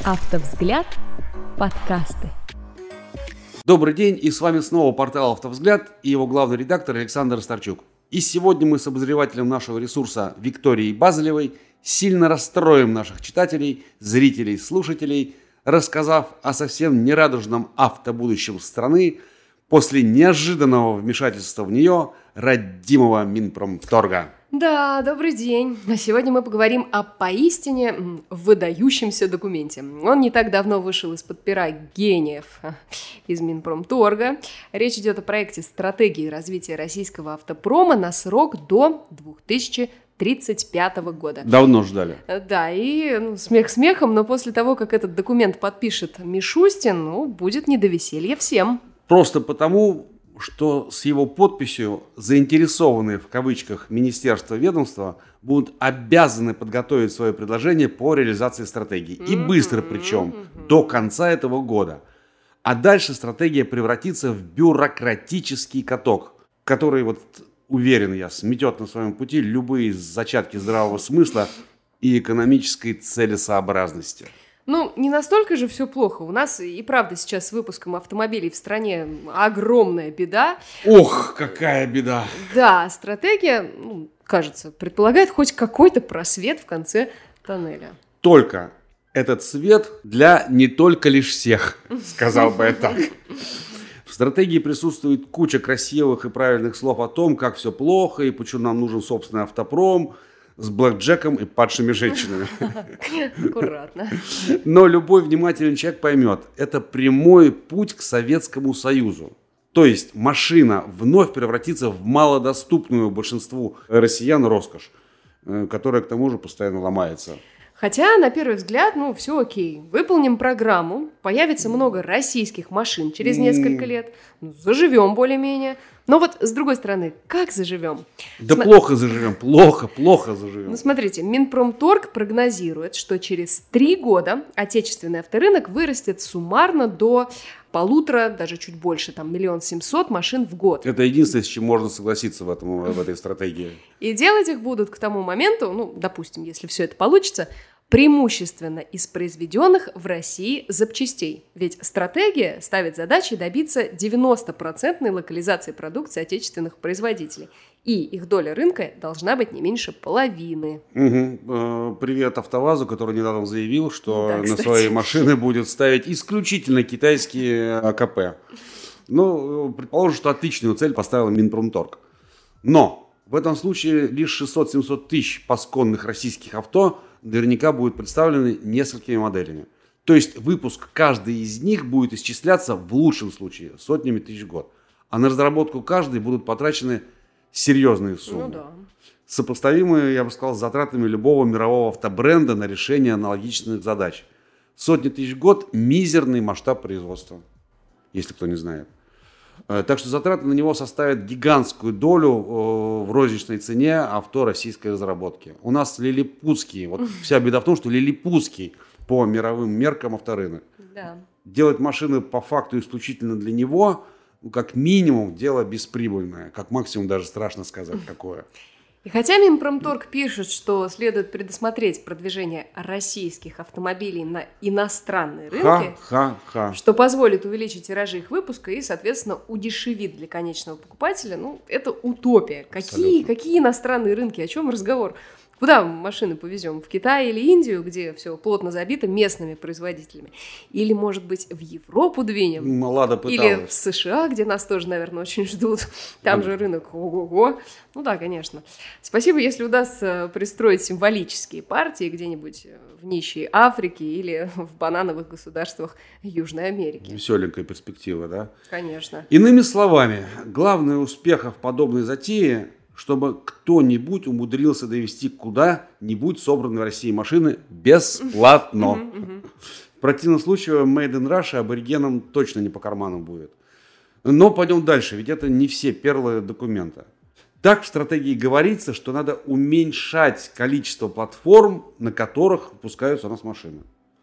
Автовзгляд. Подкасты. Добрый день, и с вами снова портал «Автовзгляд» и его главный редактор Александр Старчук. И сегодня мы с обозревателем нашего ресурса Викторией Базелевой сильно расстроим наших читателей, зрителей, слушателей, рассказав о совсем нерадужном автобудущем страны после неожиданного вмешательства в нее родимого Минпромторга. Да, добрый день. Сегодня мы поговорим о поистине выдающемся документе. Он не так давно вышел из-под пера гениев из Минпромторга. Речь идет о проекте стратегии развития российского автопрома на срок до 2035 года. Давно ждали. Да, и смех смехом, но после того, как этот документ подпишет Мишустин, будет не до веселья всем. Просто потому, что с его подписью заинтересованные в кавычках министерства и ведомства будут обязаны подготовить свое предложение по реализации стратегии. И быстро причем, до конца этого года. А дальше стратегия превратится в бюрократический каток, который, уверен я, сметет на своем пути любые зачатки здравого смысла и экономической целесообразности. Не настолько же все плохо. У нас и правда сейчас с выпуском автомобилей в стране огромная беда. Ох, какая беда! Да, стратегия, кажется, предполагает хоть какой-то просвет в конце тоннеля. Только этот свет для не только лишь всех, сказал бы я так. В стратегии присутствует куча красивых и правильных слов о том, как все плохо и почему нам нужен собственный автопром, с блэкджеком и падшими женщинами. Аккуратно. Но любой внимательный человек поймет, это прямой путь к Советскому Союзу. То есть машина вновь превратится в малодоступную большинству россиян роскошь, которая к тому же постоянно ломается. Хотя, на первый взгляд, все окей. Выполним программу, появится много российских машин через несколько лет, заживем более-менее. Но с другой стороны, как заживем? Да плохо заживем, плохо заживем. Смотрите, Минпромторг прогнозирует, что через 3 года отечественный авторынок вырастет суммарно до 1,5, даже чуть больше, 1 700 000 машин в год. Это единственное, с чем можно согласиться в этой стратегии. И делать их будут к тому моменту, допустим, если все это получится, преимущественно из произведенных в России запчастей. Ведь стратегия ставит задачей добиться 90% локализации продукции отечественных производителей. И их доля рынка должна быть не меньше половины. Привет АвтоВАЗу, который недавно заявил, что на свои машины будет ставить исключительно китайские АКП. Предположим, что отличную цель поставил Минпромторг. Но в этом случае лишь 600-700 тысяч пасконных российских авто наверняка будут представлены несколькими моделями. То есть выпуск каждой из них будет исчисляться в лучшем случае сотнями тысяч в год. А на разработку каждой будут потрачены серьезные суммы. Сопоставимые, я бы сказал, с затратами любого мирового автобренда на решение аналогичных задач. Сотни тысяч в год – мизерный масштаб производства, если кто не знает. Так что затраты на него составят гигантскую долю в розничной цене авто российской разработки. У нас лилипутский, вся беда в том, что лилипутский по мировым меркам авторынок. Да. Делать машины по факту исключительно для него, как минимум, дело бесприбыльное, как максимум даже страшно сказать какое. И хотя Минпромторг пишет, что следует предусмотреть продвижение российских автомобилей на иностранные рынки, что позволит увеличить тиражи их выпуска и, соответственно, удешевит для конечного покупателя, это утопия. Какие иностранные рынки? О чем разговор? Куда машины повезем? В Китай или Индию, где все плотно забито местными производителями? Или, может быть, в Европу двинем? Лада пыталась. Или в США, где нас тоже, наверное, очень ждут. Там же рынок ого-го. Да, конечно. Спасибо, если удастся пристроить символические партии где-нибудь в нищей Африке или в банановых государствах Южной Америки. Веселенькая перспектива, да? Конечно. Иными словами, главный успех в подобной затее – чтобы кто-нибудь умудрился довести куда-нибудь собранные в России машины бесплатно. В противном случае Made in Russia аборигенам точно не по карману будет. Но пойдем дальше, ведь это не все перлы документа. Так в стратегии говорится, что надо уменьшать количество платформ, на которых выпускаются у нас машины.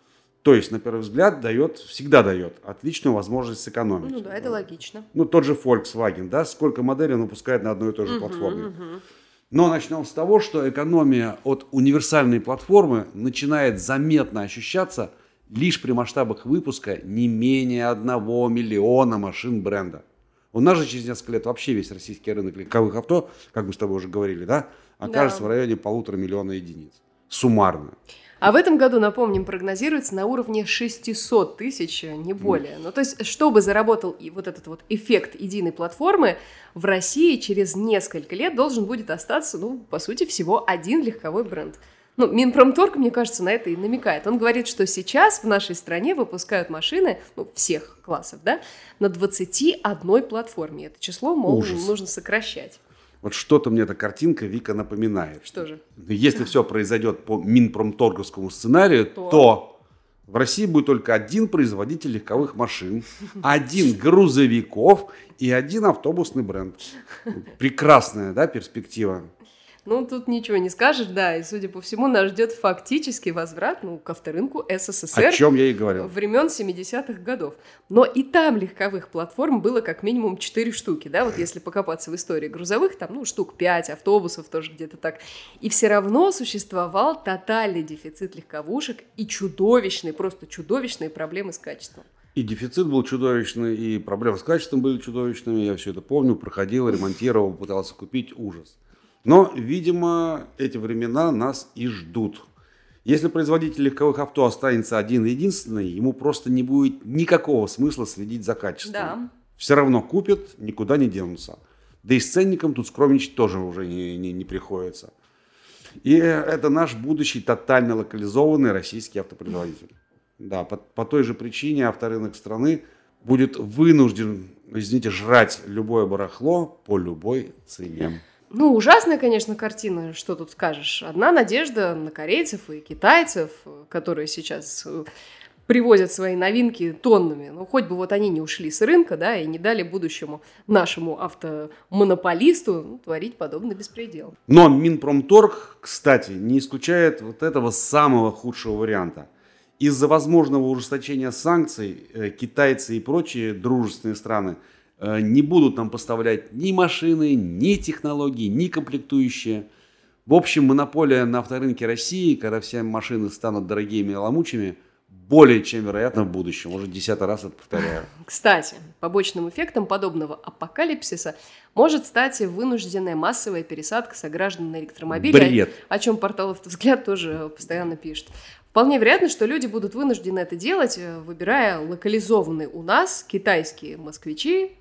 То есть, на первый взгляд, всегда дает отличную возможность сэкономить. Это логично. Тот же Volkswagen, да, сколько моделей он выпускает на одной и той же платформе. Но начнем с того, что экономия от универсальной платформы начинает заметно ощущаться лишь при масштабах выпуска не менее 1 миллиона машин бренда. У нас же через несколько лет вообще весь российский рынок легковых авто, как мы с тобой уже говорили, да, окажется в районе 1,5 миллиона единиц. Суммарно. А в этом году, напомним, прогнозируется на уровне 600 тысяч, не более. Ну, то есть, чтобы заработал и вот этот вот эффект единой платформы, в России через несколько лет должен будет остаться, ну, по сути, всего один легковой бренд. Ну, Минпромторг, мне кажется, на это и намекает. Он говорит, что сейчас в нашей стране выпускают машины, ну, всех классов, да, на 21 платформе. Это число, мол, нужно сокращать. Вот что-то мне эта картинка, Вика, напоминает. Что же? Если все произойдет по Минпромторговскому сценарию, то в России будет только один производитель легковых машин, один грузовиков и один автобусный бренд. Прекрасная, да, перспектива? Ну, тут ничего не скажешь, да, и, судя по всему, нас ждет фактический возврат, ну, к авторынку СССР. О чем я и говорил. Времен 70-х годов. Но и там легковых платформ было как минимум 4 штуки, да, вот если покопаться в истории грузовых, там, ну, штук 5, автобусов тоже где-то так. И все равно существовал тотальный дефицит легковушек и чудовищные, просто чудовищные проблемы с качеством. И дефицит был чудовищный, и проблемы с качеством были чудовищными, я все это помню, проходил, ремонтировал, пытался купить, ужас. Но, видимо, эти времена нас и ждут. Если производитель легковых авто останется один-единственный, ему просто не будет никакого смысла следить за качеством. Да. Все равно купят, никуда не денутся. Да и с ценником тут скромничать тоже уже не приходится. И это наш будущий тотально локализованный российский автопроизводитель. Да, по той же причине авторынок страны будет вынужден, извините, жрать любое барахло по любой цене. Ну, ужасная, конечно, картина, что тут скажешь. Одна надежда на корейцев и китайцев, которые сейчас привозят свои новинки тоннами. Ну, хоть бы вот они не ушли с рынка, да, и не дали будущему нашему автомонополисту творить подобный беспредел. Но Минпромторг, кстати, не исключает вот этого самого худшего варианта. Из-за возможного ужесточения санкций китайцы и прочие дружественные страны не будут нам поставлять ни машины, ни технологии, ни комплектующие. В общем, монополия на авторынке России, когда все машины станут дорогими и ломучими, более чем вероятно в будущем. Уже 10-й раз это повторяю. Кстати, побочным эффектом подобного апокалипсиса может стать вынужденная массовая пересадка сограждан на электромобили. Бред. О чем портал «Автовзгляд» тоже постоянно пишет. Вполне вероятно, что люди будут вынуждены это делать, выбирая локализованные у нас китайские москвичи.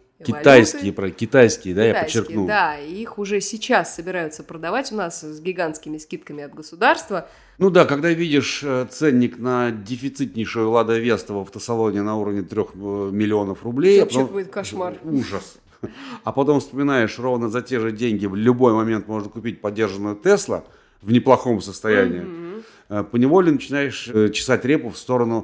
Китайские, да, я подчеркну. Да, их уже сейчас собираются продавать у нас с гигантскими скидками от государства. Ну да, когда видишь ценник на дефицитнейшую Лада Веста в автосалоне на уровне 3 миллионов рублей. Вообще будет кошмар. Ужас. А потом вспоминаешь, ровно за те же деньги в любой момент можно купить подержанную Тесла в неплохом состоянии. Поневоле начинаешь чесать репу в сторону,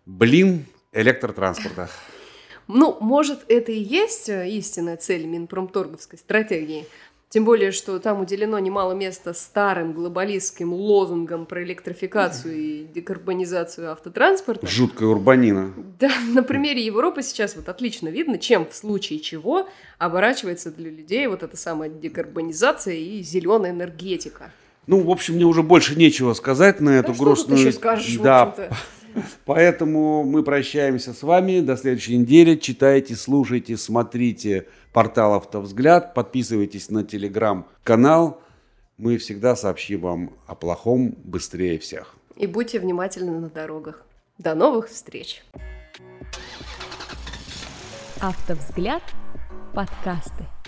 электротранспорта. Ну, может, это и есть истинная цель Минпромторговской стратегии. Тем более, что там уделено немало места старым глобалистским лозунгам про электрификацию и декарбонизацию автотранспорта. Жуткая урбанина. Да, на примере Европы сейчас вот отлично видно, чем в случае чего оборачивается для людей вот эта самая декарбонизация и зеленая энергетика. Ну, в общем, мне уже больше нечего сказать на эту грустную... Что ты еще скажешь, да. в общем-то? Поэтому мы прощаемся с вами до следующей недели. Читайте, слушайте, смотрите портал «Автовзгляд». Подписывайтесь на телеграм-канал. Мы всегда сообщим вам о плохом быстрее всех. И будьте внимательны на дорогах. До новых встреч! «Автовзгляд» подкасты.